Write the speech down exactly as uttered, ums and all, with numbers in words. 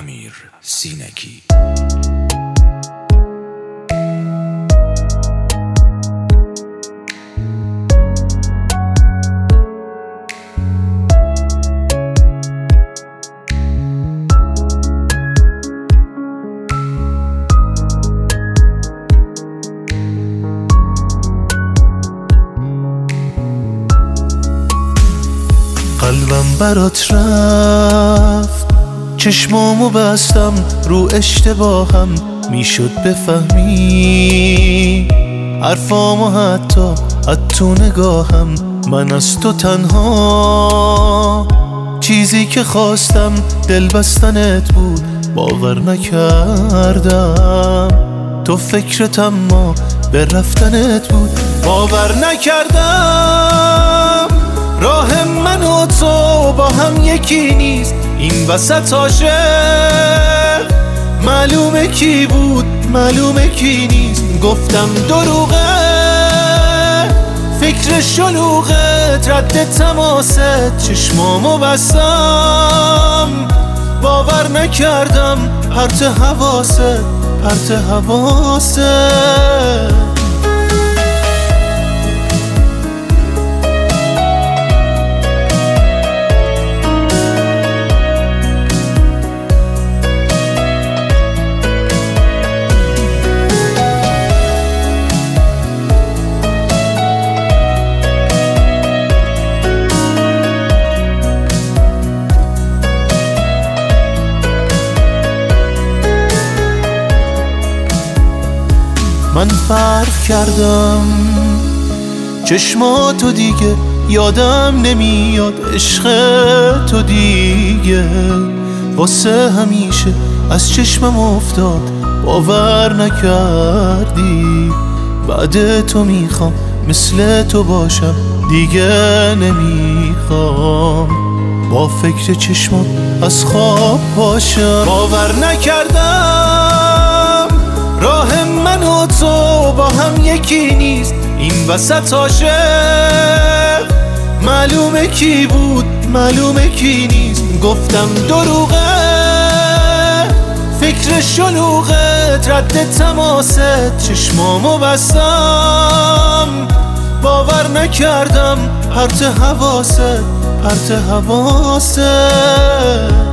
امیر سینکی. قلبم برات رفت، چشمامو بستم، رو اشتباهم میشد بفهمی حرفامو، حتی حتی نگاهم. من از تو تنها چیزی که خواستم دل بستنت بود، باور نکردم تو فکرت اما به رفتنت بود. باور نکردم راه من و تو با هم یکی نیست، این وسط عاشق معلومه کی بود معلومه کی نیست. گفتم دروغه فکر شلوغت، رد تماست، چشمامو بستم، باور نکردم پرت حواست پرت حواست. من فرق کردم چشماتو دیگه یادم نمیاد، عشق تو دیگه واسه همیشه از چشمم افتاد، باور نکردی. بعد تو میخوام مثل تو باشم، دیگه نمیخوام با فکر چشمات از خواب باشم. باور نکردم راه من و تو با هم یکی نیست، این وسط عاشق معلومه کی بود معلومه کی نیست. گفتم دروغه فکر شلوغت، رد تماست، چشمامو بستم، باور نکردم پرت حواست پرت حواست.